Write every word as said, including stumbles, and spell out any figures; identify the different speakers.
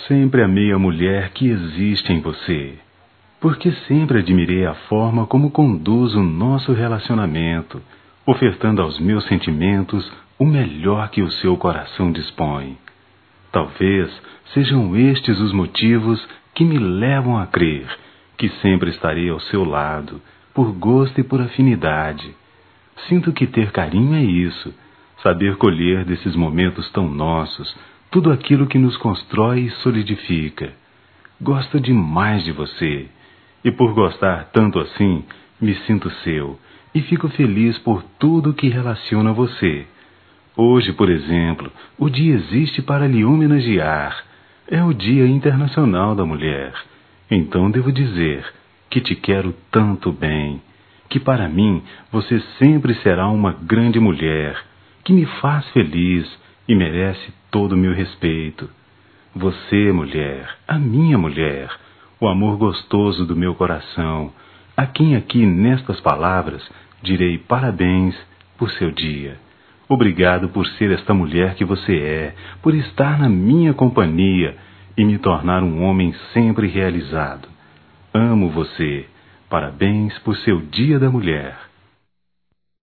Speaker 1: Sempre amei a mulher que existe em você, porque sempre admirei a forma como conduz o nosso relacionamento, ofertando aos meus sentimentos o melhor que o seu coração dispõe. Talvez sejam estes os motivos que me levam a crer que sempre estarei ao seu lado, por gosto e por afinidade. Sinto que ter carinho é isso, saber colher desses momentos tão nossos tudo aquilo que nos constrói e solidifica. Gosto demais de você, e por gostar tanto assim, me sinto seu, e fico feliz por tudo que relaciona você. Hoje, por exemplo, o dia existe para lhe homenagear. É o Dia Internacional da Mulher. Então devo dizer que te quero tanto bem, que para mim você sempre será uma grande mulher, que me faz feliz e merece todo o meu respeito. Você, mulher, a minha mulher, o amor gostoso do meu coração, a quem aqui nestas palavras direi parabéns por seu dia. Obrigado por ser esta mulher que você é, por estar na minha companhia e me tornar um homem sempre realizado. Amo você. Parabéns por seu Dia da Mulher.